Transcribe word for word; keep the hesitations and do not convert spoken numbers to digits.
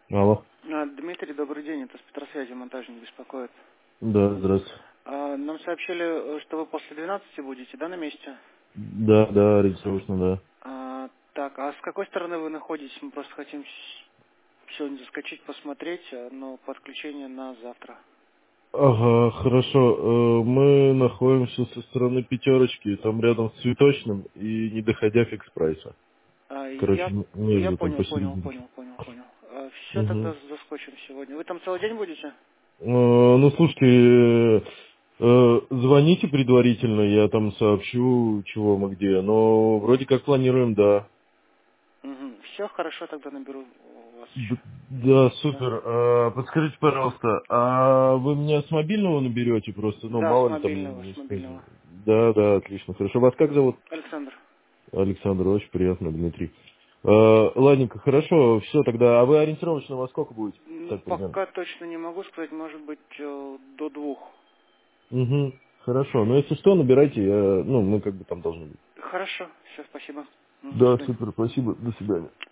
Алло. А, Дмитрий, добрый день. Это с Петросвязи, монтажник беспокоит. Да, здравствуйте. А, Нам сообщили, э, что вы после двенадцати будете, да, на месте? Да, да, ориентировочно, да. А, так, а с какой стороны вы находитесь? Мы просто хотим с- сегодня заскочить, посмотреть, э, но подключение на завтра. Ага, хорошо. Э, Мы находимся со стороны пятерочки, там рядом с цветочным и не доходя фикс прайса. А, Короче, я, м- я между там понял, понял, посередине. понял, понял, понял. Все, тогда Угу. заскочим сегодня. Вы там целый день будете? Ну, слушайте, э, э, звоните предварительно, я там сообщу, чего мы где. Но вроде как планируем, да. Угу. Все, хорошо, тогда наберу вас Д- еще. Да, Да? супер. А, подскажите, пожалуйста, а вы меня с мобильного наберете просто? Ну, Да, с мало ли там мобильного, не с скажу. мобильного. Да, да, отлично. Хорошо. Вас как зовут? Александр. Александр, очень приятно, Дмитрий. А, ладненько, хорошо, все тогда. А вы ориентировочно во сколько будете? Ну, Так примерно. пока точно не могу сказать, может быть, э, до двух. Угу. Хорошо. Ну, если что, набирайте, я, ну, мы как бы там должны быть. Хорошо, все, спасибо. Мгм, до Да, свидания. супер, спасибо. До свидания.